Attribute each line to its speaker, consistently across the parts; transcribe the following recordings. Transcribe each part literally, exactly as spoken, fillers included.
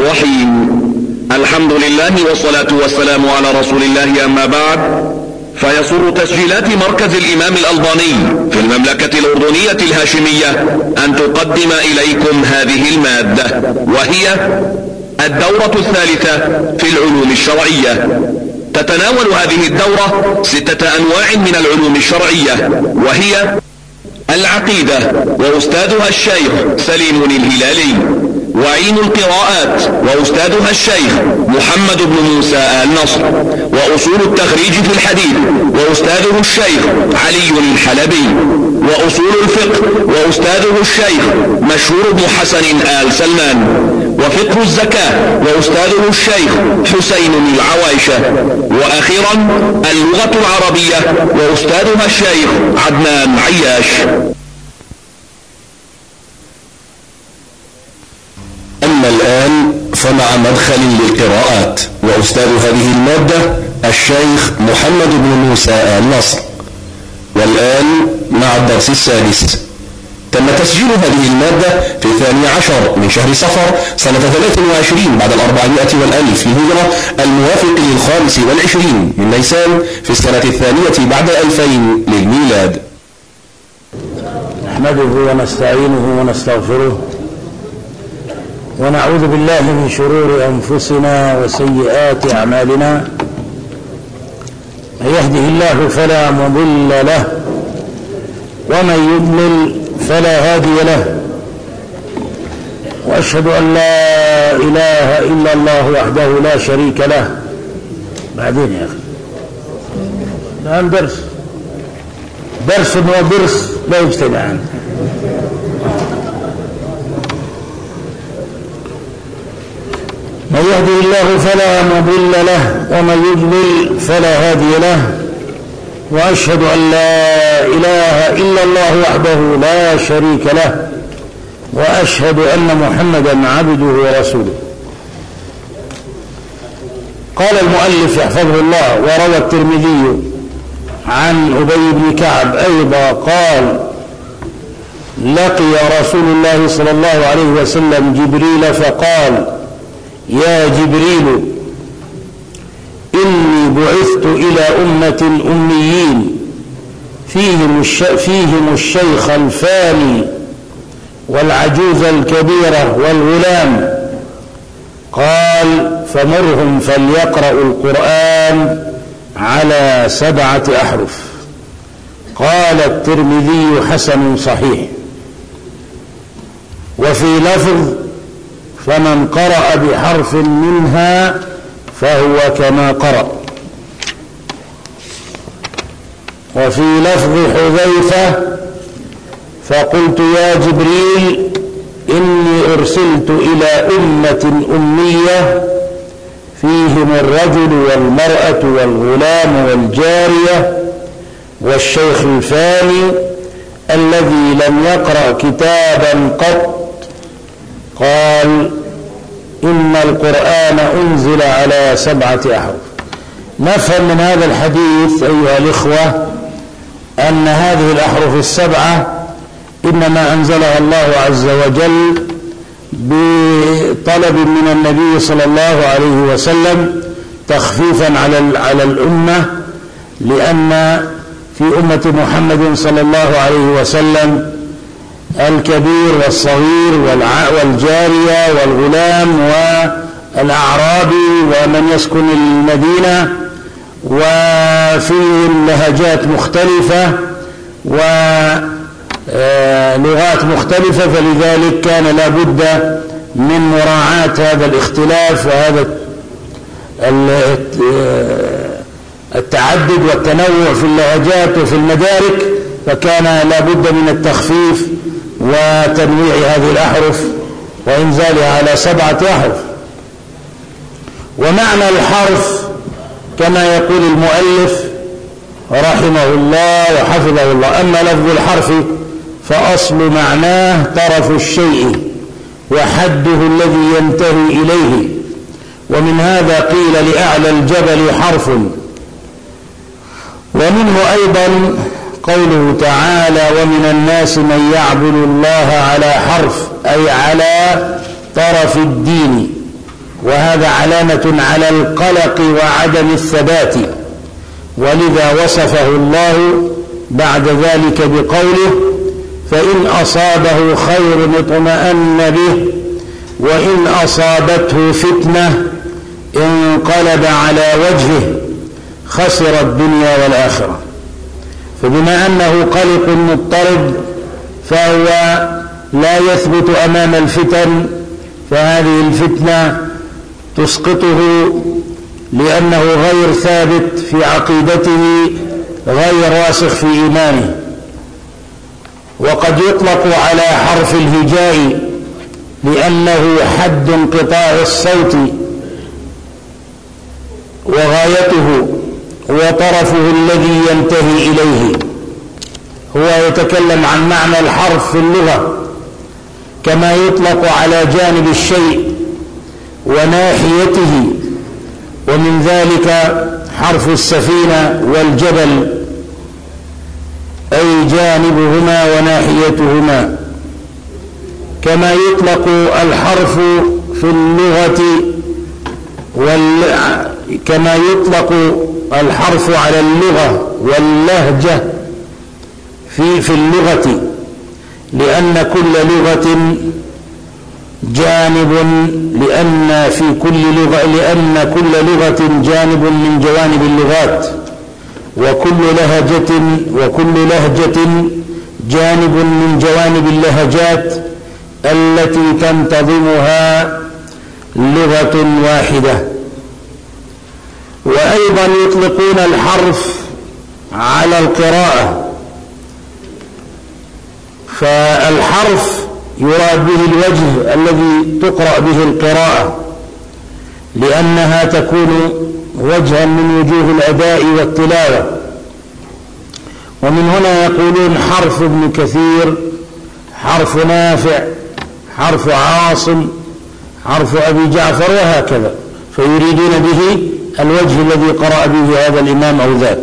Speaker 1: الرحيم. الحمد لله والصلاة والسلام على رسول الله، أما بعد، فيسر تسجيلات مركز الإمام الألباني في المملكة الأردنية الهاشمية أن تقدم إليكم هذه المادة، وهي الدورة الثالثة في العلوم الشرعية. تتناول هذه الدورة ستة أنواع من العلوم الشرعية، وهي العقيدة، وأستاذها الشيخ سليم الهلالي، وعلم القراءات، وأستاذها الشيخ محمد بن موسى آل نصر، وأصول التخريج في الحديث، وأستاذه الشيخ علي الحلبي، وأصول الفقه، وأستاذه الشيخ مشهور بن حسن آل سلمان، وفقه الزكاة، وأستاذه الشيخ حسين العوايشة، وأخيرا اللغة العربية، وأستاذها الشيخ عدنان عياش.
Speaker 2: أما الآن فمع مدخل للقراءات، وأستاذ هذه المادة الشيخ محمد بن موسى آل نصر. والآن مع الدرس السادس. تم تسجيل هذه المادة في الثاني عشر من شهر صفر سنة ثلاث وعشرين بعد الأربعمائة والألف للهجرة، الموافق للخامس والعشرين من نيسان في السنة الثانية بعد ألفين للميلاد.
Speaker 3: نحمده ونستعينه ونستغفره، ونعوذ بالله من شرور أنفسنا وسيئات أعمالنا. من يهده الله فلا مضل له، ومن يضلل فلا هادي له، وأشهد أن لا إله إلا الله وحده لا شريك له. بعدين يا أخي الآن درس درس ودرس لا يجتمعان. من يهدي الله فلا مضل له، ومن يضلل فلا هادي له، وأشهد أن لا إله إلا الله وحده لا شريك له، وأشهد أن محمدا عبده ورسوله. قال المؤلف يحفظه الله: وروى الترمذي عن أبي بن كعب أيضا قال: لقي رسول الله صلى الله عليه وسلم جبريل فقال: يا جبريل، إني بعثت إلى أمة أميين فيهم, الش... فيهم الشيخ الفاني والعجوز الكبيرة والغلام. قال: فمرهم فليقرأوا القرآن على سبعة أحرف. قال الترمذي: حسن صحيح. وفي لفظ: فمن قرأ بحرف منها فهو كما قرأ. وفي لفظ حذيفة: فقلت يا جبريل، إني أرسلت إلى أمة أمية فيهم الرجل والمرأة والغلام والجارية والشيخ الفاني الذي لم يقرأ كتابا قط. قال: إن القرآن أنزل على سبعة أحرف. نفهم من هذا الحديث أيها الإخوة أن هذه الأحرف السبعة إنما أنزلها الله عز وجل بطلب من النبي صلى الله عليه وسلم تخفيفا على على الأمة، لأن في أمة محمد صلى الله عليه وسلم الكبير والصغير والجارية والغلام والأعرابي ومن يسكن المدينة، وفيه لهجات مختلفة ولغات مختلفة، فلذلك كان لا بد من مراعاة هذا الاختلاف وهذا التعدد والتنوع في اللهجات وفي المدارك، فكان لا بد من التخفيف وتنويع هذه الأحرف وإنزالها على سبعة أحرف. ومعنى الحرف كما يقول المؤلف رحمه الله وحفظه الله: أما لفظ الحرف فأصل معناه طرف الشيء وحده الذي ينتهي إليه، ومن هذا قيل لأعلى الجبل حرف. ومنه أيضا قوله تعالى: ومن الناس من يعبد الله على حرف، أي على طرف الدين. وهذا علامة على القلق وعدم الثبات، ولذا وصفه الله بعد ذلك بقوله: فإن أصابه خير اطمأن به وإن أصابته فتنة انقلب على وجهه خسر الدنيا والآخرة. فبما أنه قلق مضطرب فهو لا يثبت أمام الفتن، فهذه الفتنة تسقطه لأنه غير ثابت في عقيدته، غير راسخ في إيمانه. وقد يطلق على حرف الهجاء لأنه حد انقطاع الصوت وغايته وطرفه الذي ينتهي إليه. هو يتكلم عن معنى الحرف في اللغة، كما يطلق على جانب الشيء وناحيته، ومن ذلك حرف السفينة والجبل، أي جانبهما وناحيتهما. كما يطلق الحرف في اللغة وال... كما يطلق الحرف على اللغة واللهجة في في اللغة، لأن كل لغة جانب لأن في كل لغة لأن كل لغة جانب من جوانب اللغات، وكل لهجة وكل لهجة جانب من جوانب اللهجات التي تنتظمها لغة واحدة. وأيضا يطلقون الحرف على القراءة، فالحرف يراد به الوجه الذي تقرأ به القراءة، لأنها تكون وجها من وجوه الأداء والتلاوة. ومن هنا يقولون حرف ابن كثير، حرف نافع، حرف عاصم، حرف أبي جعفر، وهكذا، فيريدون به الوجه الذي قرأ به هذا الإمام أو ذاك.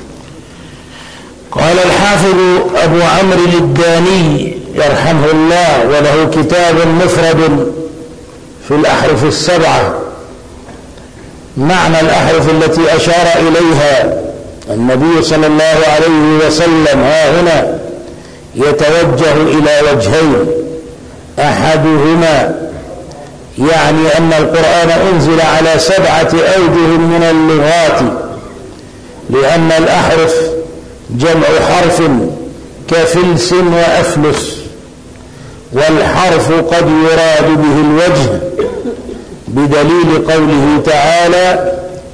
Speaker 3: قال الحافظ أبو عمرو الداني يرحمه الله، وله كتاب مفرد في الأحرف السبعة، معنى الأحرف التي أشار إليها النبي صلى الله عليه وسلم ها هنا يتوجه إلى وجهين: أحدهما يعني أن القرآن أنزل على سبعة أوجه من اللغات، لأن الأحرف جمع حرف كفلس وأفلس، والحرف قد يراد به الوجه بدليل قوله تعالى: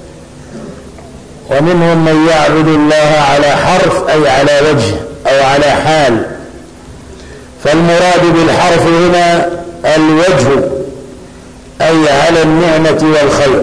Speaker 3: ومنهم من يعبد الله على حرف، أي على وجه أو على حال. فالمراد بالحرف هنا الوجه، أي على النعمة والخير.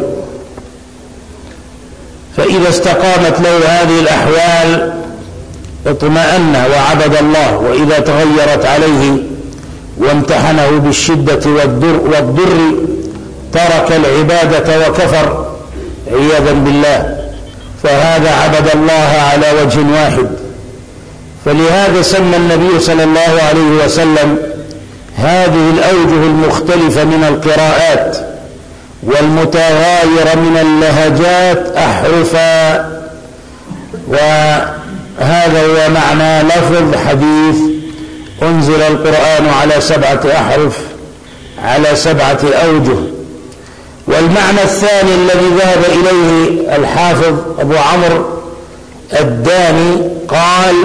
Speaker 3: فإذا استقامت له هذه الأحوال اطمأن وعبد الله، وإذا تغيرت عليه وامتحنه بالشدة والضر, والضر ترك العبادة وكفر عياذا بالله، فهذا عبد الله على وجه واحد. فلهذا سمى النبي صلى الله عليه وسلم هذه الأوجه المختلفة من القراءات والمتغايرة من اللهجات أحرفا. وهذا هو معنى لفظ حديث أنزل القرآن على سبعة أحرف على سبعة أوجه. والمعنى الثاني الذي ذهب إليه الحافظ أبو عمرو الداني قال: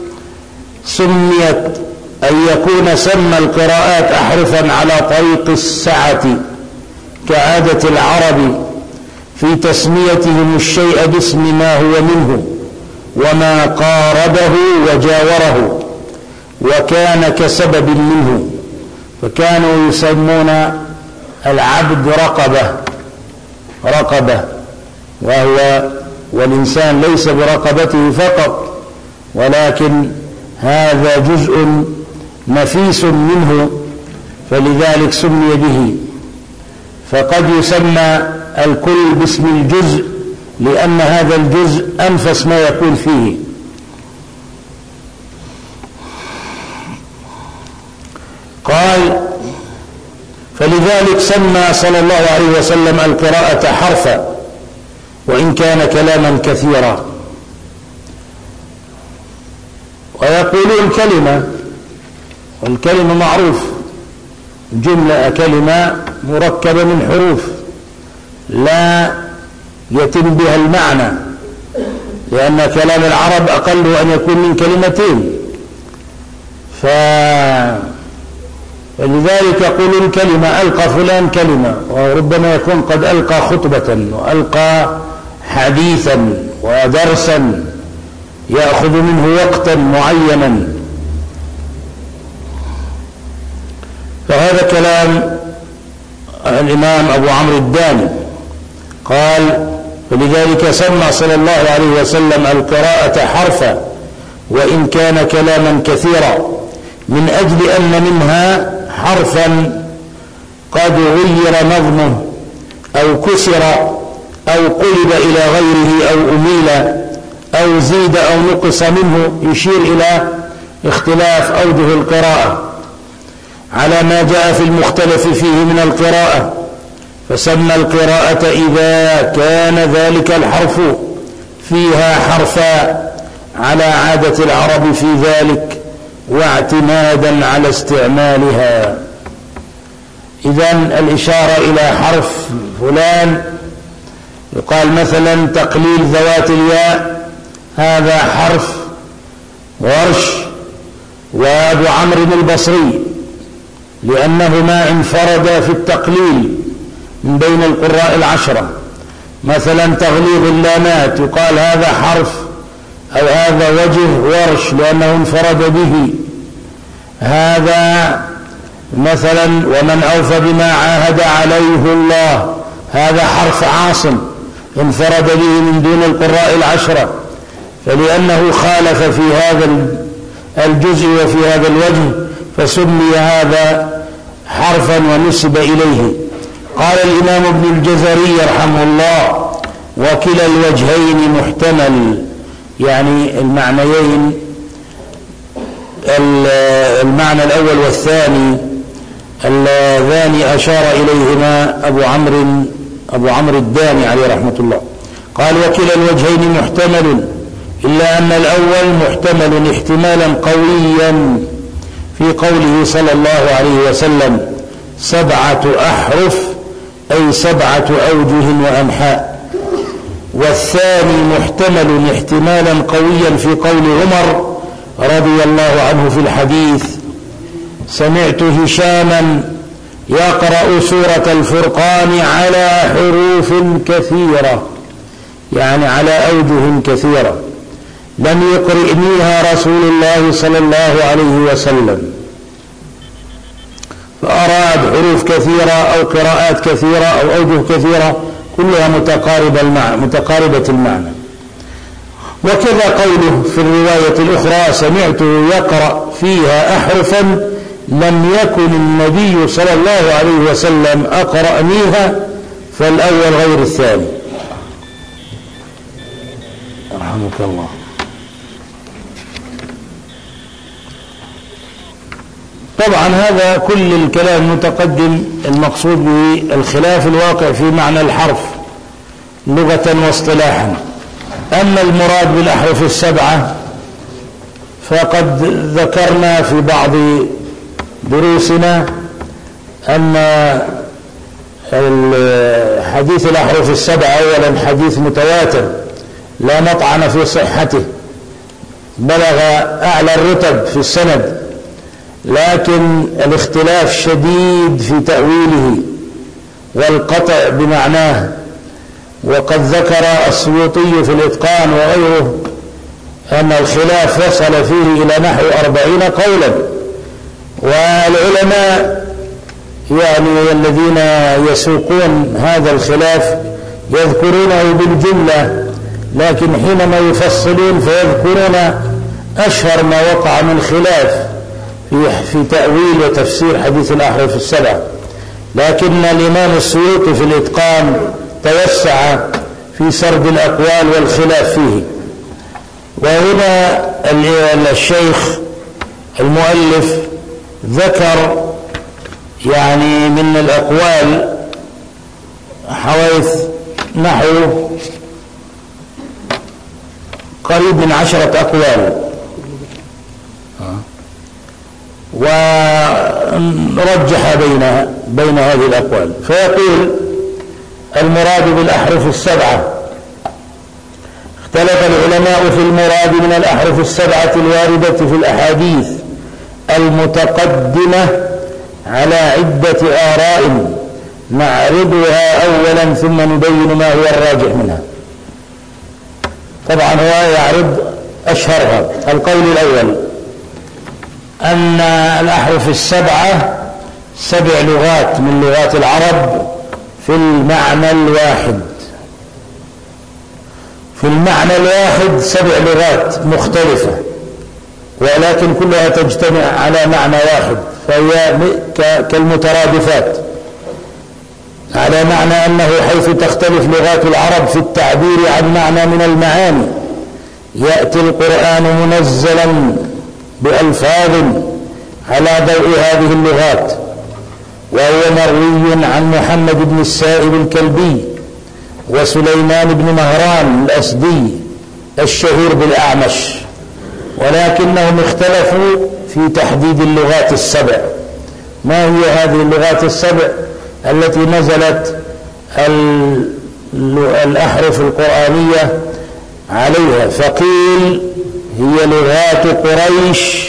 Speaker 3: سميت أن يكون سمى القراءات أحرفا على طريق السعة كعادة العرب في تسميتهم الشيء باسم ما هو منه وما قاربه وجاوره وكان كسبب منه، فكانوا يسمون العبد رقبة رقبة وهو والإنسان ليس برقبته فقط، ولكن هذا جزء نفيس منه، فلذلك سمي به. فقد يسمى الكل باسم الجزء لأن هذا الجزء أنفس ما يكون فيه. قال: فلذلك سمى صلى الله عليه وسلم القراءة حرفا وإن كان كلاما كثيرا. ويقولون كلمة، والكلمة معروف جملة كلمة مركبة من حروف لا يتم بها المعنى، لأن كلام العرب أقل أن يكون من كلمتين، فلذلك يقولون كلمة، ألقى فلان كلمة، وربما يكون قد ألقى خطبة وألقى حديثا ودرسا يأخذ منه وقتا معينا. فهذا كلام الإمام أبو عمرو الداني قال: فلذلك سمى صلى الله عليه وسلم القراءة حرفا وإن كان كلاما كثيرا، من أجل أن منها حرفا قد غير نظمه أو كسر أو قلب إلى غيره أو أميل أو زيد أو نقص منه، يشير إلى اختلاف أوجه القراءة على ما جاء في المختلف فيه من القراءة، فسمى القراءة إذا كان ذلك الحرف فيها حرفا على عادة العرب في ذلك واعتمادا على استعمالها. إذن الإشارة إلى حرف فلان، يقال مثلا تقليل ذوات الياء، هذا حرف ورش وأبو عمرو البصري، لأنهما انفردا في التقليل من بين القراء العشرة. مثلا تغليظ اللامات يقال هذا حرف أو هذا وجه ورش لأنه انفرد به. هذا مثلا ومن أوفى بما عاهد عليه الله، هذا حرف عاصم انفرد به من دون القراء العشرة، فلأنه خالف في هذا الجزء وفي هذا الوجه فسمي هذا حرفا ونسب إليه. قال الإمام ابن الجزري رحمه الله: وكلا الوجهين محتمل، يعني المعنيين، المعنى الأول والثاني اللذان أشار إليهما أبو عمرو أبو عمرو الداني عليه رحمة الله. قال: وكلا الوجهين محتمل، إلا أن الأول محتمل احتمالا قويا في قوله صلى الله عليه وسلم: سبعة أحرف، أي سبعة أوجه وأنحاء. والثاني محتمل احتمالا قويا في قول عمر رضي الله عنه في الحديث: سمعت هشاما يقرأ سورة الفرقان على حروف كثيرة، يعني على أوجه كثيرة، لم يقرئنيها رسول الله صلى الله عليه وسلم. فأراد حروف كثيرة أو قراءات كثيرة أو أوجه كثيرة كلها متقاربة المعنى متقاربة المعنى. وكذا قوله في الرواية الأخرى: سمعته يقرأ فيها أحرفا لم يكن النبي صلى الله عليه وسلم أقرأنيها، فالأول غير الثاني. رحمك الله. طبعا هذا كل الكلام المتقدم المقصود به الخلاف الواقع في معنى الحرف لغة واصطلاحا. أما المراد بالأحرف السبعة فقد ذكرنا في بعض دروسنا أن حديث الأحرف السبعة أولا حديث متواتر لا مطعن في صحته، بلغ أعلى الرتب في السند، لكن الاختلاف شديد في تأويله والقطع بمعناه. وقد ذكر السيوطي في الإتقان وغيره أن الخلاف وصل فيه إلى نحو أربعين قولا، والعلماء يعني الذين يسوقون هذا الخلاف يذكرونه بالجملة، لكن حينما يفصلون فيذكرون أشهر ما وقع من خلاف في تأويل وتفسير حديث الأحرف السبعة. لكن الإمام السيوطي في الإتقان توسع في سرد الأقوال والخلاف فيه. وهنا الشيخ المؤلف ذكر يعني من الأقوال حويث نحو قريب من عشرة أقوال، ورجح بين بين هذه الأقوال. فيقول المراد بالأحرف السبعة: اختلف العلماء في المراد من الأحرف السبعة الواردة في الأحاديث المتقدمة على عدة آراء نعرضها أولا ثم نبين ما هو الراجح منها. طبعا هو يعرض أشهرها. القول الأول أن الأحرف السبعة سبع لغات من لغات العرب في المعنى الواحد. في المعنى الواحد سبع لغات مختلفة، ولكن كلها تجتمع على معنى واحد، فهي كالمترادفات، على معنى أنه حيث تختلف لغات العرب في التعبير عن معنى من المعاني يأتي القرآن منزلا بألفاظ على ضوء هذه اللغات. وهو مروي عن محمد بن السائب الكلبي وسليمان بن مهران الأسدي الشهير بالأعمش، ولكنهم اختلفوا في تحديد اللغات السبع. ما هي هذه اللغات السبع التي نزلت الأحرف القرآنية عليها؟ فقيل هي لغات قريش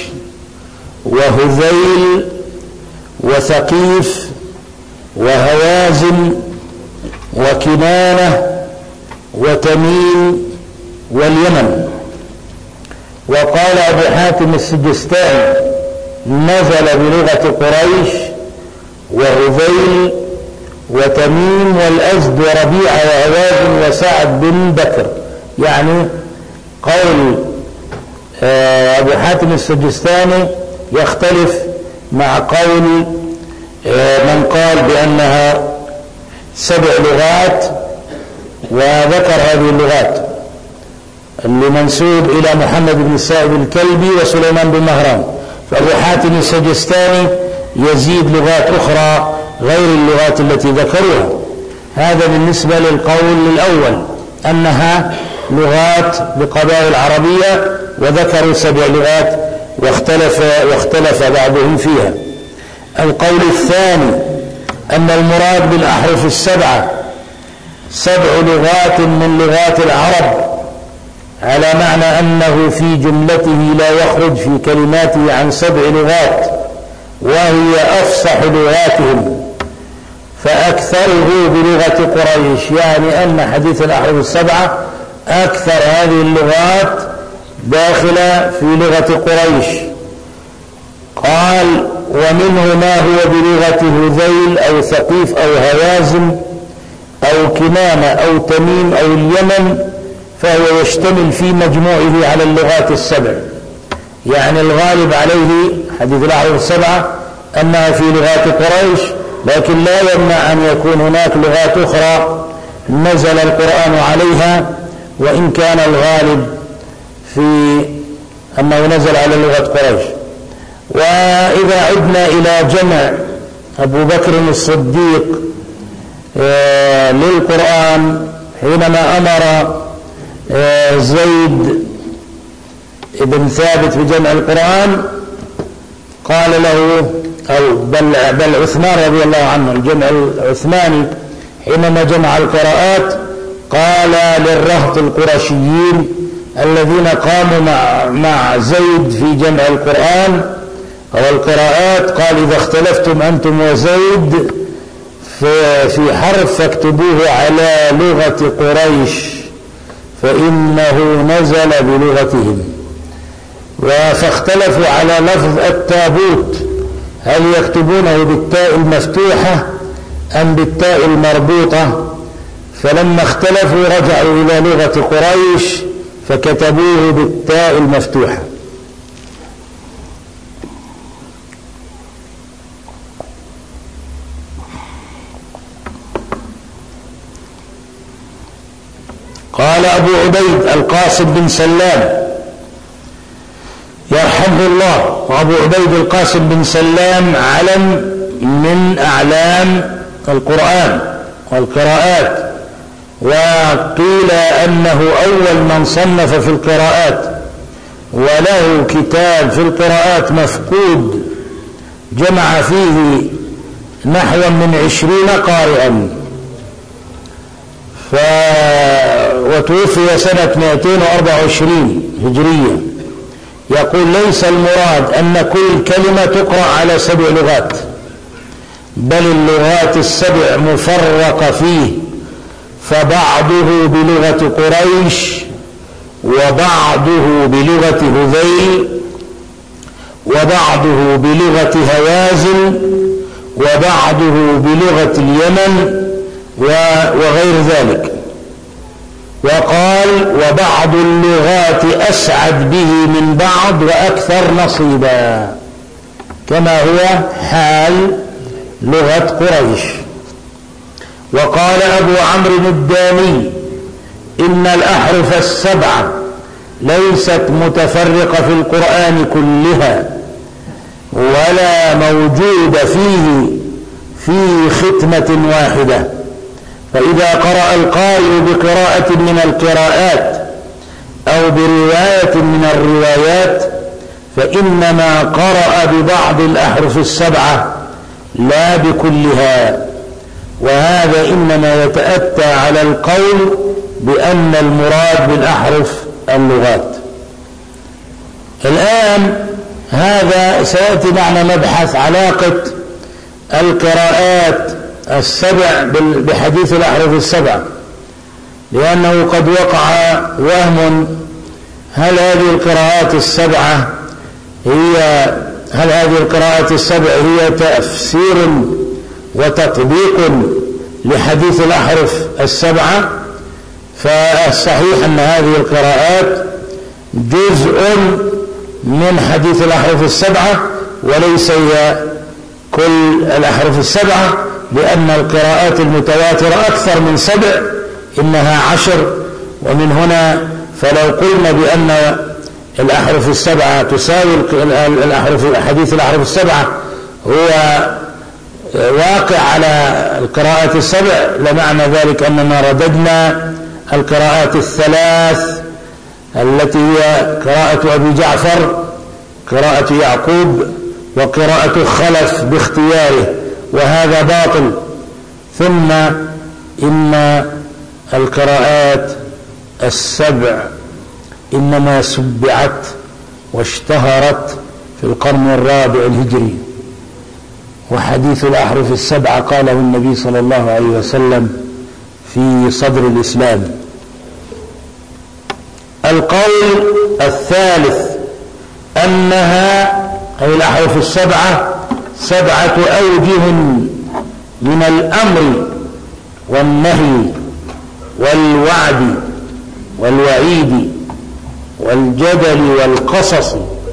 Speaker 3: وهذيل وثقيف وهوازن وكنانة وتميم واليمن. وقال أبو حاتم السجستاني نزل بلغة قريش وهذيل وتميم والأزد وربيعة وهوازن وسعد بن بكر. يعني قول أبو حاتم السجستاني يختلف مع قول من قال بأنها سبع لغات وذكر هذه اللغات، اللي منسوب إلى محمد بن السائب الكلبي وسليمان بن مهران. فأبو حاتم السجستاني يزيد لغات أخرى غير اللغات التي ذكروها. هذا بالنسبة للقول الأول أنها لغات بقبائل عربية، وذكروا سبع لغات واختلف, واختلف بعضهم فيها. القول الثاني أن المراد بالأحرف السبعة سبع لغات من لغات العرب، على معنى أنه في جملته لا يخرج في كلماته عن سبع لغات وهي أفصح لغاتهم، فأكثره بلغة قريش. يعني أن حديث الأحرف السبعة أكثر هذه اللغات داخلة في لغة قريش. قال ومنه ما هو بلغة هذيل أو ثقيف أو هوازن أو كنانة أو تميم أو اليمن، فهو يشتمل في مجموعه على اللغات السبع. يعني الغالب عليه حديث الأحرف السبعة أنها في لغات قريش، لكن لا يمنع أن يكون هناك لغات أخرى نزل القرآن عليها، وإن كان الغالب في أنه نزل على لغة قريش. وإذا عدنا إلى جمع أبو بكر الصديق للقرآن حينما أمر زيد بن ثابت بجمع القرآن، قال له أو بل, بل عثمان رضي الله عنه الجمع العثماني حينما جمع القراءات قال للرهط القرشيين الذين قاموا مع, مع زيد في جمع القرآن أو القراءات، قال إذا اختلفتم أنتم وزيد في حرف فاكتبوه على لغة قريش فإنه نزل بلغتهم. فاختلفوا على لفظ التابوت، هل يكتبونه بالتاء المفتوحة أم بالتاء المربوطة؟ فلما اختلفوا رجعوا إلى لغة قريش فكتبوه بالتاء المفتوحة. قال أبو عبيد القاسم بن سلام يرحمه الله، وأبو عبيد القاسم بن سلام علم من أعلام القرآن والقراءات، وقيل أنه أول من صنف في القراءات، وله كتاب في القراءات مفقود جمع فيه نحو من عشرين قارئا، ف... وتوفي سنة مئتين وأربعة وعشرين هجرية. يقول ليس المراد أن كل كلمة تقرأ على سبع لغات، بل اللغات السبع مفرقة فيه، فبعضه بلغة قريش، وبعضه بلغة هذيل، وبعضه بلغة هوازن، وبعضه بلغة اليمن وغير ذلك. وقال وبعض اللغات أسعد به من بعض وأكثر نصيبا، كما هو حال لغة قريش. وقال أبو عمرو الداني إن الأحرف السبعة ليست متفرقة في القرآن كلها، ولا موجود فيه في ختمة واحدة، فإذا قرأ القارئ بقراءة من القراءات أو برواية من الروايات فإنما قرأ ببعض الأحرف السبعة لا بكلها، وهذا إنما يتأتى على القول بأن المراد بالأحرف اللغات. الآن هذا سيأتي معنا مبحث علاقة القراءات السبع بحديث الأحرف السبع، لأنه قد وقع وهم هل هذه القراءات السبعة هي هل هذه القراءات السبع هي تفسير وتطبيق لحديث الأحرف السبعة؟ فالصحيح أن هذه القراءات جزء من حديث الأحرف السبعة، وليس هي كل الأحرف السبعة، لأن القراءات المتواترة أكثر من سبع، إنها عشر. ومن هنا فلو قلنا بأن الأحرف السبعة تساوي الأحرف حديث الأحرف السبعة هو واقع على القراءات السبع، لمعنى ذلك أننا رددنا القراءات الثلاث التي هي قراءة أبي جعفر، قراءة يعقوب، وقراءة خلف باختياره، وهذا باطل. ثم إن القراءات السبع إنما سبعت واشتهرت في القرن الرابع الهجري، وحديث الأحرف السبعة قاله النبي صلى الله عليه وسلم في صدر الإسلام. القول الثالث أنها أي الأحرف السبعة سبعة أوجه من الأمر والنهي والوعد والوعيد والجدل والقصص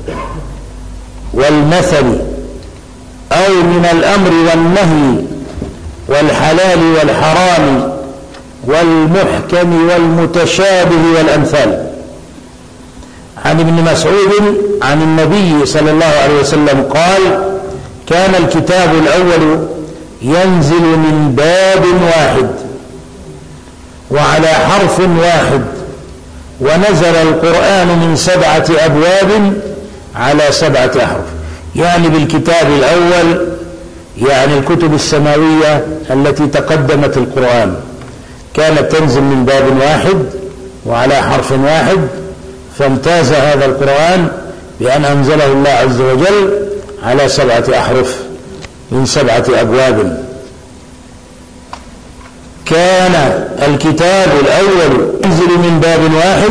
Speaker 3: والمثل، أو من الأمر والنهي والحلال والحرام والمحكم والمتشابه والأمثال. عن ابن مسعود عن النبي صلى الله عليه وسلم قال كان الكتاب الأول ينزل من باب واحد وعلى حرف واحد، ونزل القرآن من سبعة أبواب على سبعة أحرف. يعني بالكتاب الأول يعني الكتب السماوية التي تقدمت القرآن كانت تنزل من باب واحد وعلى حرف واحد، فامتاز هذا القرآن بأن أنزله الله عز وجل على سبعة أحرف من سبعة أبواب. كان الكتاب الأول ينزل من باب واحد،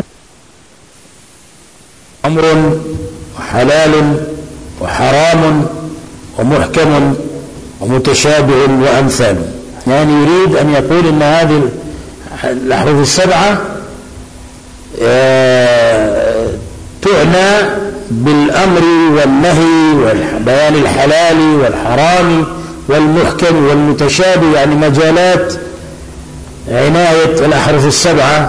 Speaker 3: أمر وحلال وحرام ومحكم ومتشابه وأمثال. يعني يريد أن يقول إن هذه الأحرف السبعة تعنى بالأمر والنهي وبيان الحلال والحرام والمحكم والمتشابه، يعني مجالات عناية الأحرف السبعة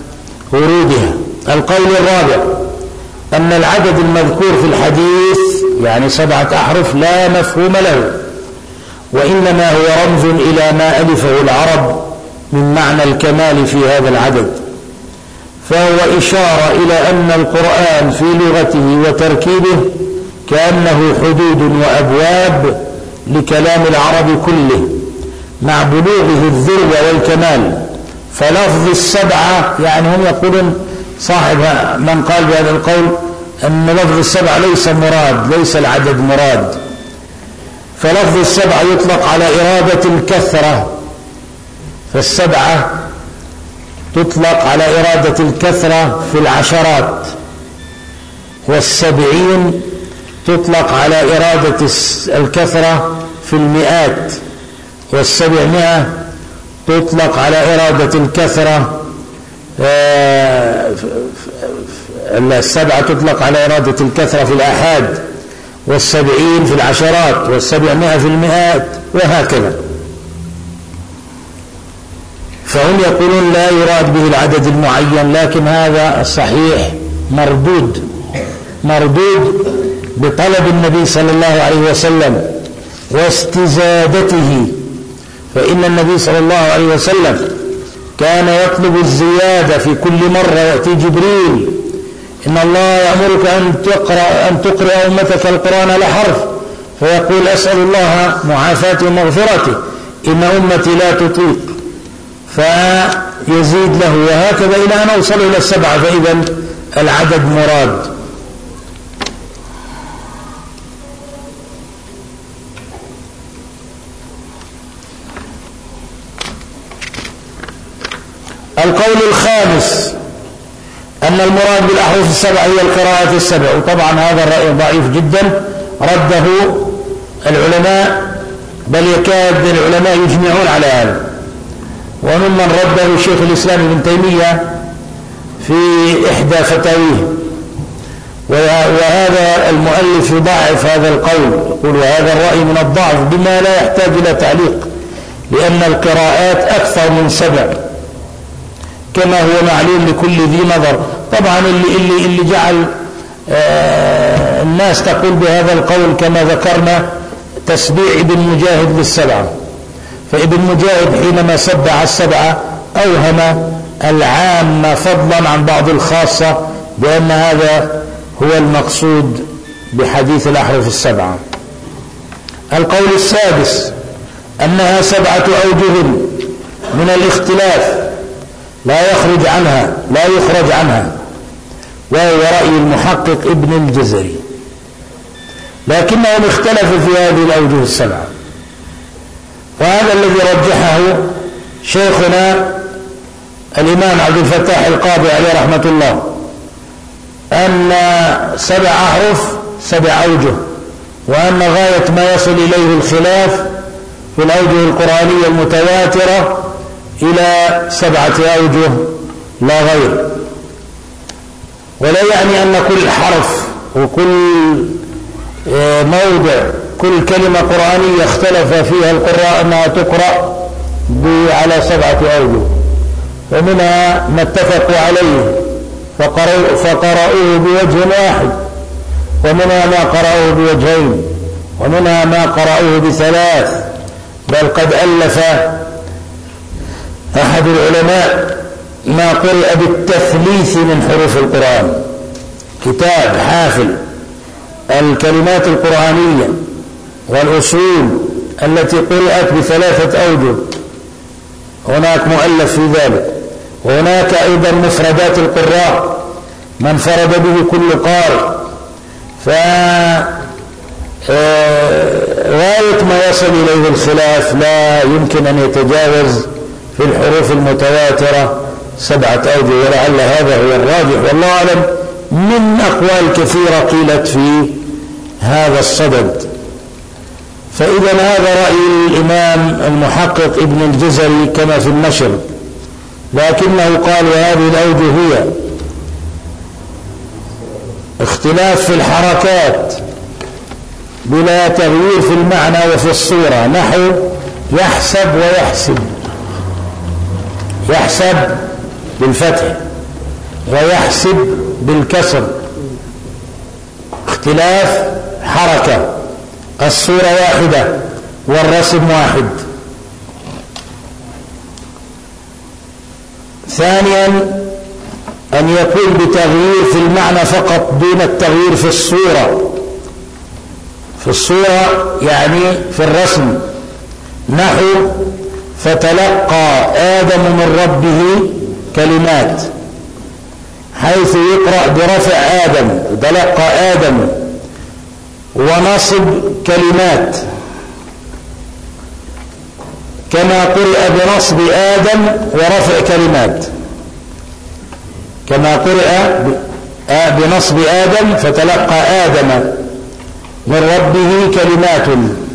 Speaker 3: وورودها. القول الرابع أن العدد المذكور في الحديث يعني سبعة أحرف لا مفهوم له، وإنما هو رمز إلى ما ألفه العرب من معنى الكمال في هذا العدد، فهو إشارة إلى أن القرآن في لغته وتركيبه كأنه حدود وأبواب لكلام العرب كله مع بلوغه الذروة والكمال. فلفظ السبعة، يعني هم يقولون صاحب من قال بهذا القول أن لفظ السبعة ليس مراد، ليس العدد مراد، فلفظ السبعة يطلق على إرادة الكثرة، فالسبعة تطلق على إرادة الكثرة في العشرات، والسبعين تطلق على إرادة الكثرة في المئات، والسبعمائة تطلق على إرادة الكثرة، السبعة تطلق على إرادة الكثرة في الآحاد، والسبعين في العشرات، والسبعمائة في المئات، وهكذا. فهم يقولون لا يراد به العدد المعين، لكن هذا الصحيح مردود مردود بطلب النبي صلى الله عليه وسلم واستزادته، فإن النبي صلى الله عليه وسلم كان يطلب الزيادة في كل مرة. يأتي جبريل: إن الله يأمرك أن تقرأ, أن تقرأ أمتك القرآن على حرف، فيقول: أسأل الله معافاته ومغفرته، إن أمتي لا تطيق، فيزيد له، وهكذا إلى أن أوصل إلى السبعة، فإذا العدد مراد. القول الخامس أن المراد بالأحرف السبع هي القراءات السبع، وطبعا هذا الرأي ضعيف جدا، رده العلماء، بل يكاد العلماء يجمعون على هذا، وممن رده شيخ الإسلام ابن تيمية في إحدى فتاويه، وهذا المؤلف يضاعف هذا القول، يقول: وهذا الرأي من الضعف بما لا يحتاج إلى تعليق، لأن القراءات أكثر من سبع كما هو معلوم لكل ذي نظر. طبعا اللي, اللي, اللي جعل آه الناس تقول بهذا القول كما ذكرنا تسبيع ابن مجاهد للسبعة، فابن مجاهد حينما سبع السبعة أوهم العام فضلا عن بعض الخاصة بأن هذا هو المقصود بحديث الأحرف السبعة. القول السادس أنها سبعة أوجه من الاختلاف لا يخرج عنها لا يخرج عنها وهو رأي المحقق ابن الجزري، لكنهم اختلفوا في هذه الأوجه السبعة، وهذا الذي رجحه شيخنا الإمام عبد الفتاح القاضي عليه رحمة الله، أن سبع أحرف سبع أوجه، وأن غاية ما يصل إليه الخلاف في الأوجه القرآنية المتواترة إلى سبعة أوجه لا غير، ولا يعني أن كل حرف وكل موضع كل كلمة قرآنية اختلف فيها القراء أنها تقرأ على سبعة أوجه، ومنها ما اتفقوا عليه فقرأوه بوجه واحد، ومنها ما قرأوه بوجهين، ومنها ما قرأوه بثلاث، بل قد ألف أحد العلماء ما قرأ بالتثليث من حروف القرآن، كتاب حافل الكلمات القرآنية والأصول التي قرأت بثلاثة أوجه، هناك مؤلف في ذلك. وهناك أيضا مفردات القراء من انفرد به كل قارئ، فغاية ما يصل إليه الخلاف لا يمكن أن يتجاوز في الحروف المتواترة سبعة أوجه، ولعل هذا هو الراجح والله أعلم من أقوال كثيرة قيلت في هذا الصدد. فإذا هذا رأي الإمام المحقق ابن الجزري كما في النشر، لكنه قال: وهذه الأوجه هي اختلاف في الحركات بلا تغيير في المعنى وفي الصورة، نحو يحسب ويحسب، يحسب بالفتح ويحسب بالكسر، اختلاف حركة، الصورة واحدة والرسم واحد. ثانيا أن يكون بتغيير في المعنى فقط دون التغيير في الصورة. في الصورة يعني في الرسم، نحو فتلقى آدم من ربه كلمات، حيث يقرأ برفع آدم، تلقى آدم، ونصب كلمات، كما قرئ بنصب آدم ورفع كلمات، كما قرئ بنصب آدم فتلقى آدم من ربه كلمات،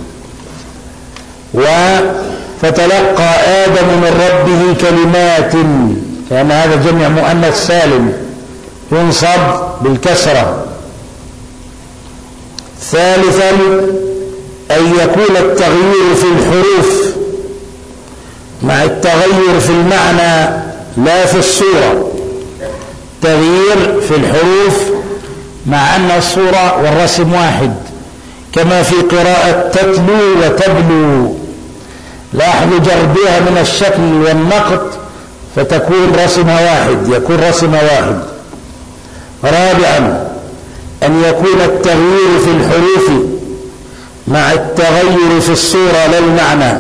Speaker 3: وفتلقى آدم من ربه كلمات، لأن هذا جمع مؤنث سالم ينصب بالكسرة. ثالثا أن يكون التغيير في الحروف مع التغير في المعنى لا في الصورة. تغيير في الحروف مع أن الصورة والرسم واحد، كما في قراءة تتلو وتبلو، لاحظ جربها من الشكل والنقط فتكون رسمها واحد، يكون رسمها واحد. رابعا أن يكون التغيير في الحروف مع التغير في الصورة لا المعنى.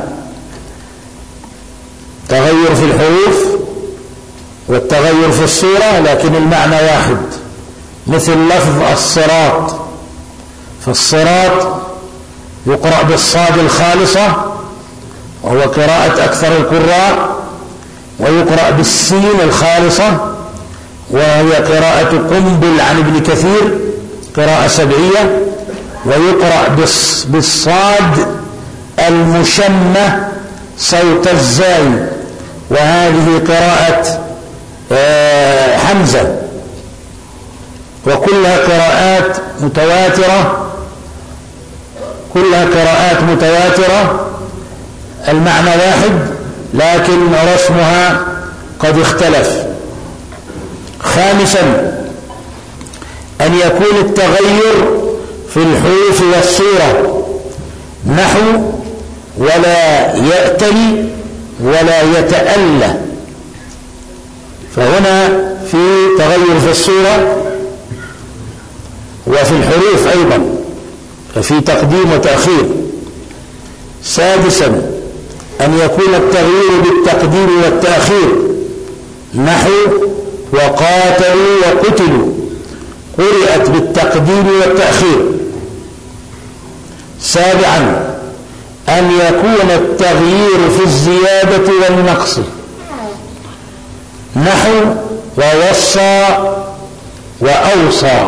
Speaker 3: تغير في الحروف والتغير في الصورة لكن المعنى واحد، مثل لفظ الصراط، فالصراط يقرأ بالصاد الخالصة وهو قراءة أكثر القراء، ويقرأ بالسين الخالصة وهي قراءة قنبل عن ابن كثير قراءة سبعية، ويقرأ بالصاد المشمة صوت الزاي وهذه قراءة حمزة، وكلها قراءات متواترة، كلها قراءات متواترة، المعنى واحد لكن رسمها قد اختلف. خامسا أن يكون التغير في الحروف والصورة، نحو ولا يأتلي ولا يتألى، فهنا في تغير في الصورة وفي الحروف أيضا، ففي تقديم وتأخير. سادسا أن يكون التغيير بالتقديم والتأخير، نحو وقاتلوا وقتلوا، قرئت بالتقديم والتأخير. سابعا أن يكون التغيير في الزيادة والنقص، نحو ووصى وأوصى.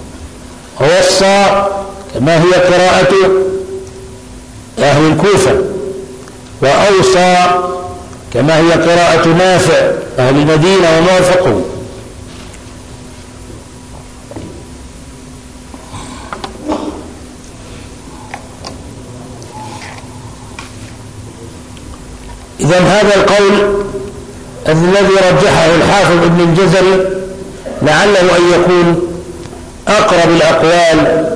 Speaker 3: ووصى كما هي قراءة أهل الكوفة، وأوصى كما هي قراءة نافع أهل المدينة وموافقه. إذن هذا القول الذي رجحه الحافظ ابن الجزري لعله أن يكون أقرب الأقوال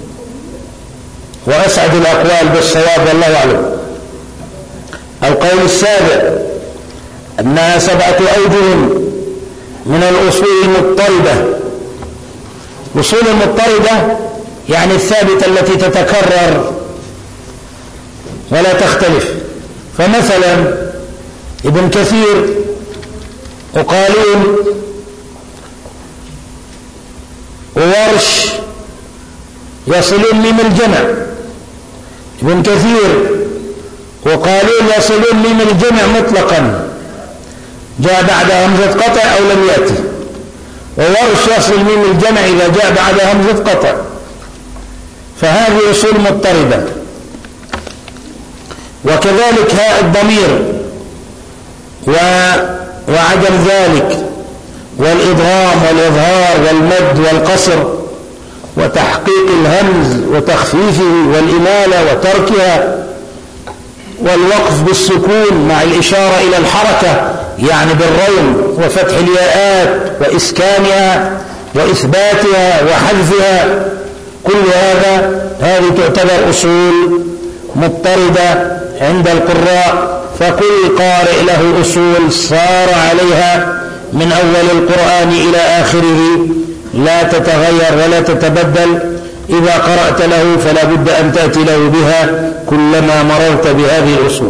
Speaker 3: وأسعد الأقوال بالصواب والله أعلم. القول السابع أنها سبعة أوجه من الأصول المضطردة. الأصول المضطردة يعني الثابتة التي تتكرر ولا تختلف. فمثلا ابن كثير وقالون وورش يصلون ميم الجمع، ابن كثير وقالون يصلون ميم الجمع مطلقا جاء بعد همزة قطع أو لم يأتي، وورش يصل ميم الجمع إذا جاء بعد همزة قطع، فهذه أصول مضطردة. وكذلك هاء الضمير وعدم ذلك، والإضغام والإظهار والمد والقصر وتحقيق الهمز وتخفيفه والإمالة وتركها، والوقف بالسكون مع الإشارة إلى الحركة يعني بالروم وفتح الياءات وإسكانها وإثباتها وحذفها، كل هذا هذه تعتبر أصول مضطردة عند القراء، فكل قارئ له أصول صار عليها من أول القرآن إلى آخره، لا تتغير ولا تتبدل. إذا قرأت له فلا بد أن تأتي له بها كلما مررت بهذه الأصول.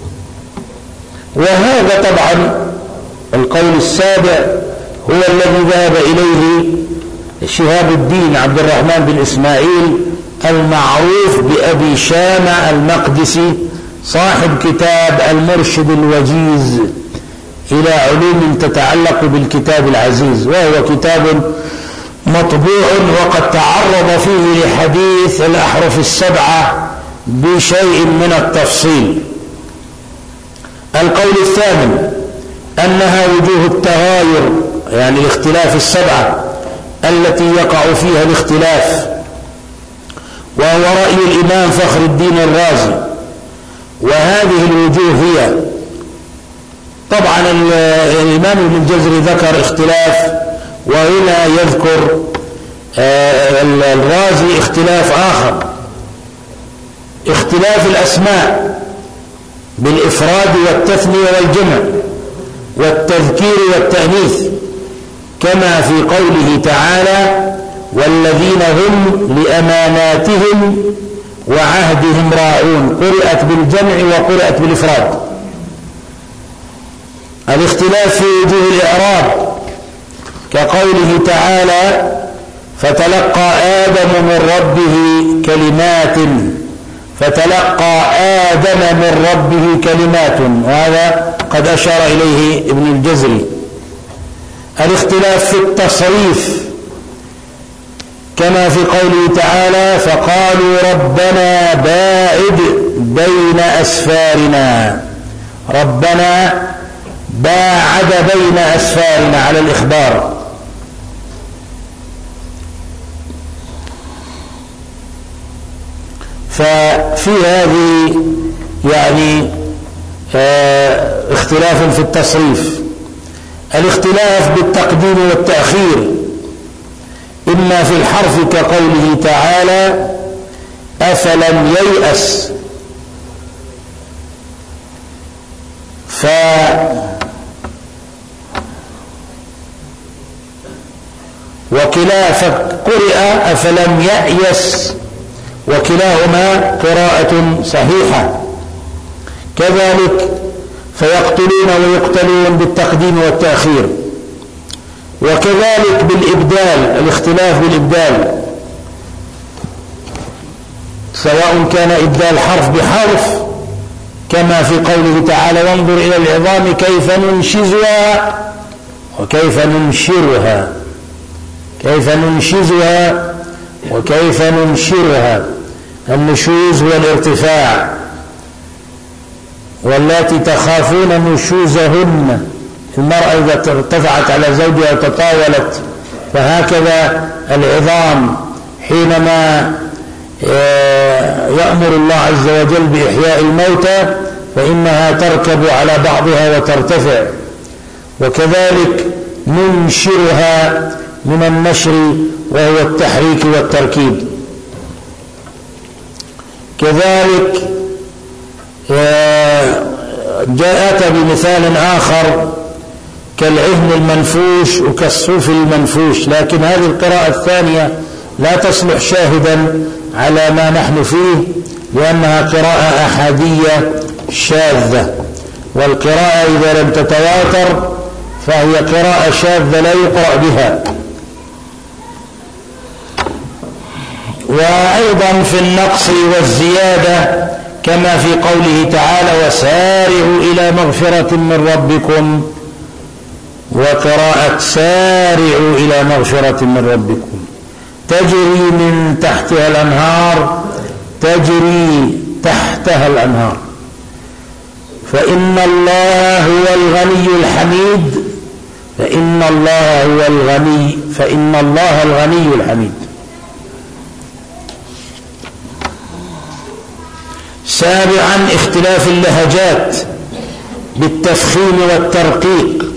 Speaker 3: وهذا طبعا القول السابع هو الذي ذهب إليه شهاب الدين عبد الرحمن بن إسماعيل المعروف بأبي شامة المقدسي صاحب كتاب المرشد الوجيز إلى علوم تتعلق بالكتاب العزيز، وهو كتاب مطبوع وقد تعرض فيه لحديث الأحرف السبعة بشيء من التفصيل. القول الثامن أنها وجوه التغاير، يعني الاختلاف السبعة التي يقع فيها الاختلاف، وهو رأي الإمام فخر الدين الرازي. وهذه الوجوه هي طبعا الإمام ابن الجزري ذكر اختلاف، وهنا يذكر الرازي اختلاف آخر، اختلاف الأسماء بالإفراد والتثنية والجمع والتذكير والتأنيث، كما في قوله تعالى والذين هم لأماناتهم وعهدهم راعون، قرأت بالجمع وقرأت بالإفراد. الاختلاف في وجوه الإعراب كقوله تعالى فتلقى آدم من ربه كلمات، فتلقى آدم من ربه كلمات، وهذا قد أشار إليه ابن الجزري. الاختلاف في التصريف كما في قوله تعالى فقالوا ربنا باعد بين أسفارنا، ربنا باعد بين أسفارنا على الإخبار. ففي هذه يعني اه اختلاف في التصريف. الاختلاف بالتقديم والتأخير إما في الحرف كقوله تعالى أفلم ييأس، ف وكلا فقرئ أفلم يأيس، وكلاهما قراءة صحيحة. كذلك فيقتلون ويقتلون بالتقديم والتأخير. وكذلك بالإبدال، الاختلاف بالإبدال سواء كان إبدال حرف بحرف كما في قوله تعالى وانظر إلى العظام كيف ننشزها وكيف ننشرها، كيف ننشزها وكيف ننشرها. النشوز هو الارتفاع، واللاتي تخافون نشوزهن، المرأة إذا ارتفعت على زوجها وتطاولت، فهكذا العظام حينما يأمر الله عز وجل بإحياء الموتى فإنها تركب على بعضها وترتفع. وكذلك ننشرها من النشر وهو التحريك والتركيب. كذلك جاءت بمثال آخر كالعهن المنفوش وكالصوف المنفوش، لكن هذه القراءة الثانية لا تصلح شاهدا على ما نحن فيه، لأنها قراءة أحادية شاذة، والقراءة إذا لم تتواتر فهي قراءة شاذة لا يقرأ بها. وأيضا في النقص والزيادة كما في قوله تعالى وسارعوا إلى مغفرة من ربكم، وقراءة سارعوا إلى مغفرة من ربكم تجري من تحتها الأنهار، تجري تحتها الأنهار. فإن الله هو الغني الحميد، فإن الله هو الغني فإن الله الغني الحميد. سابعا اختلاف اللهجات بالتفخيم والترقيق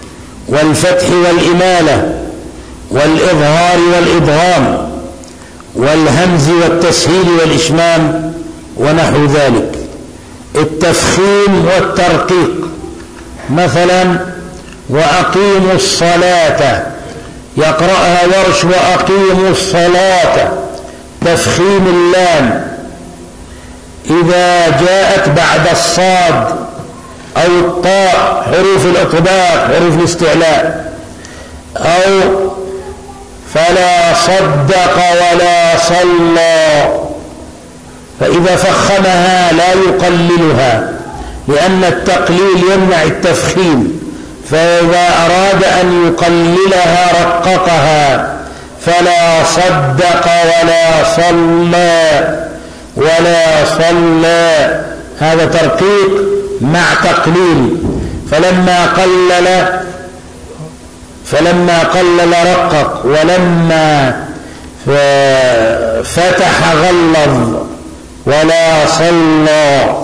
Speaker 3: والفتح والإمالة والإظهار والإدغام والهمز والتسهيل والإشمام ونحو ذلك. التفخيم والترقيق مثلا وأقيموا الصلاة، يقرأها ورش وأقيموا الصلاة، تفخيم اللام إذا جاءت بعد الصاد أو الطاء حروف الإطباق حروف الاستعلاء، أو فلا صدق ولا صلى، فإذا فخمها لا يقللها لأن التقليل يمنع التفخيم، فإذا أراد أن يقللها رققها، فلا صدق ولا صلى ولا صلى، هذا ترقيق مع تقليل. فلما قلل فلما قلل رقق، ولما فتح غلظ، ولا صلى.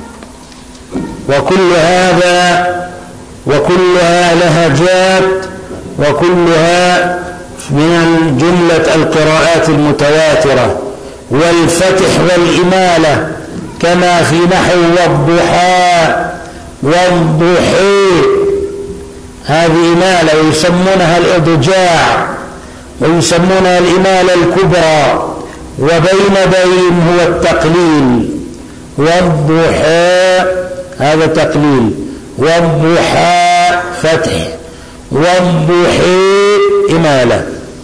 Speaker 3: وكل هذا وكلها لهجات، وكلها من جملة القراءات المتواترة. والفتح والإمالة كما في نحو والضحى والضحي، هذه إمالة ويسمونها الإضجاع ويسمونها الإمالة الكبرى، وبين بين هو التقليل. والضحى هذا تقليل، والضحى فتح، والضحي إمالة.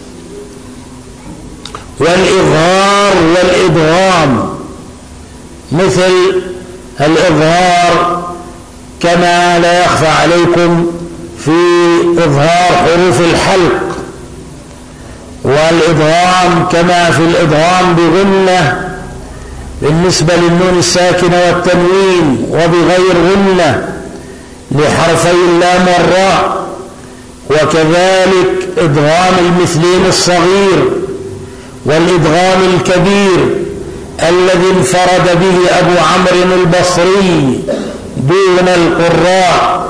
Speaker 3: والإظهار والإدغام مثل الإظهار كما لا يخفى عليكم في إظهار حروف الحلق، والإدغام كما في الإدغام بغنة بالنسبة للنون الساكنة والتنوين، وبغير غنة لحرفي اللام والراء. وكذلك إدغام المثلين الصغير والإدغام الكبير الذي انفرد به أبو عمرو البصري دون القراء.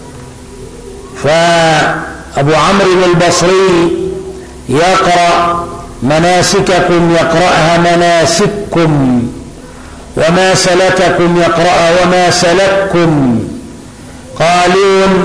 Speaker 3: فأبو عمرو البصري يقرأ مناسككم يقرأها مناسككم، وما سلككم يقرأها وما سلككم. قالون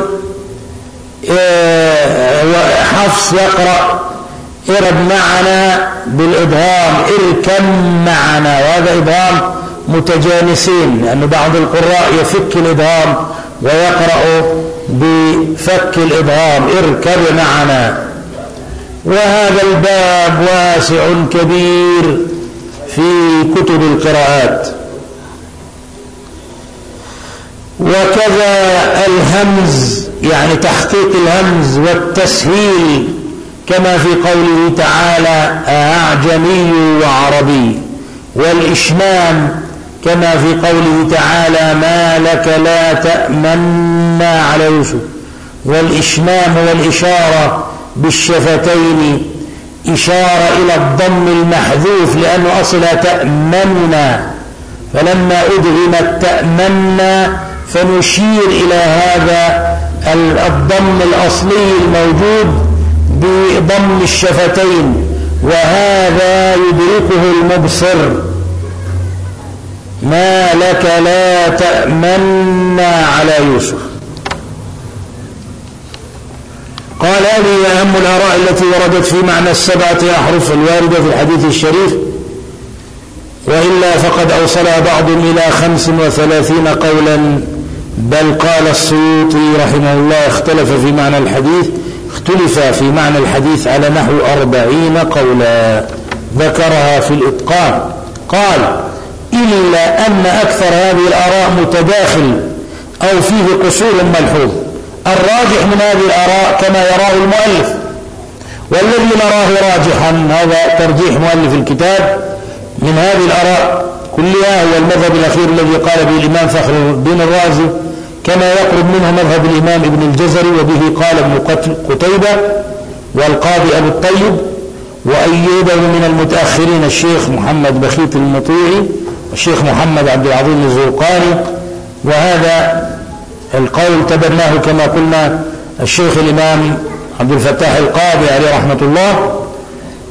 Speaker 3: حفص يقرأ ارب معنا بالإدغام اركم معنا، وهذا إدغام متجانسين لأن بعض القراء يفك الإدغام ويقرأ بفك الإدغام اركب معنا. وهذا الباب واسع كبير في كتب القراءات. وكذا الهمز يعني تحقيق الهمز والتسهيل كما في قوله تعالى أعجمي وعربي، والإشمام كما في قوله تعالى ما لك لا تأمن على يوسف. والإشمام والإشارة بالشفتين إشارة إلى الضم المحذوف لأنه أصلها تأمنا، فلما أدغمت تأمنا فنشير إلى هذا الضم الأصلي الموجود بضم الشفتين، وهذا يدركه المبصر. ما لك لا تأمنا على يوسف. قال هذه أهم الآراء التي وردت في معنى السبعة أحرف الواردة في الحديث الشريف، وإلا فقد أوصلها بعضهم إلى خمس وثلاثين قولا، بل قال السيوطي رحمه الله اختلف في معنى الحديث اختلف في معنى الحديث على نحو أربعين قولا ذكرها في الإتقان. قال إلا أن أكثر هذه الآراء متداخل أو فيه قصور ملحوظ. الراجح من هذه الآراء كما يراه المؤلف، والذي نراه راجحا هذا ترجيح مؤلف الكتاب من هذه الآراء كلها هو المذهب الأخير الذي قال به الإمام فخر الدين الرازي، كما يقرب منه مذهب الإمام ابن الجزري، وبه قال ابن قتيبة والقاضي أبو الطيب، وأيده من المتأخرين الشيخ محمد بخيت المطيعي والشيخ محمد عبد العظيم الزرقاني. وهذا القول تبناه كما قلنا الشيخ الإمام عبد الفتاح القاضي عليه رحمة الله.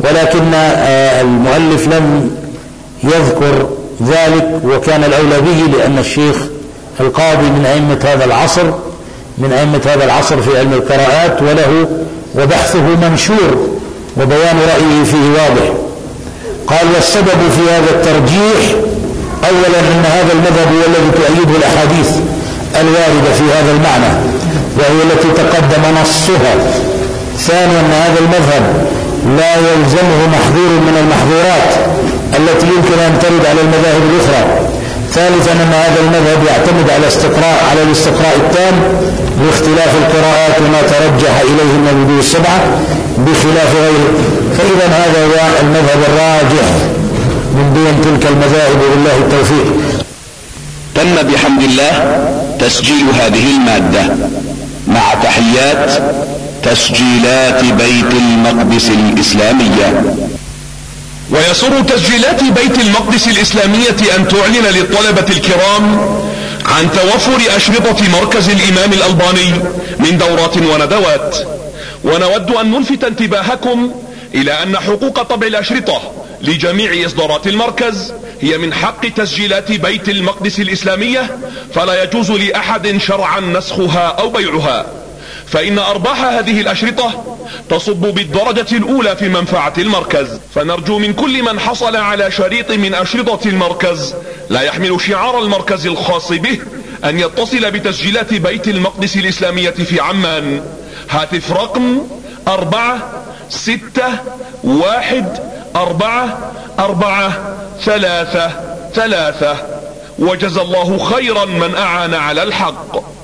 Speaker 3: ولكن المؤلف لم يذكر ذلك، وكان الأولى به لأن الشيخ القاضي من أئمة هذا العصر من أئمة هذا العصر في علم القراءات، وله وبحثه منشور وبيان رأيه فيه واضح. قال: والسبب في هذا الترجيح أولا أن هذا المذهب هو الذي تؤيده الأحاديث الواردة في هذا المعنى، وهي التي تقدم نصها. ثانيا أن هذا المذهب لا يلزمه محظور من المحظورات التي يمكن أن ترد على المذاهب الأخرى. ثالثا أن هذا المذهب يعتمد على استقراء على الاستقراء التام باختلاف القراءات وما ترجح إليه من الوجوه السبعة بخلاف غيره. فإذا هذا هو المذهب الراجح من دون تلك المذاهب، وبالله التوفيق.
Speaker 1: تم بحمد الله تسجيل هذه المادة مع تحيات تسجيلات بيت المقدس الإسلامية. ويسر تسجيلات بيت المقدس الإسلامية أن تعلن للطلبة الكرام عن توفر أشرطة مركز الإمام الألباني من دورات وندوات. ونود أن نلفت انتباهكم إلى أن حقوق طبع الأشرطة لجميع إصدارات المركز هي من حق تسجيلات بيت المقدس الإسلامية، فلا يجوز لأحد شرعا نسخها أو بيعها، فإن أرباح هذه الأشرطة تصب بالدرجة الأولى في منفعة المركز. فنرجو من كل من حصل على شريط من أشرطة المركز لا يحمل شعار المركز الخاص به أن يتصل بتسجيلات بيت المقدس الإسلامية في عمان. هاتف رقم أربعة ستة واحد أربعة أربعة ثلاثة ثلاثة. وجزى الله خيرا من أعان على الحق.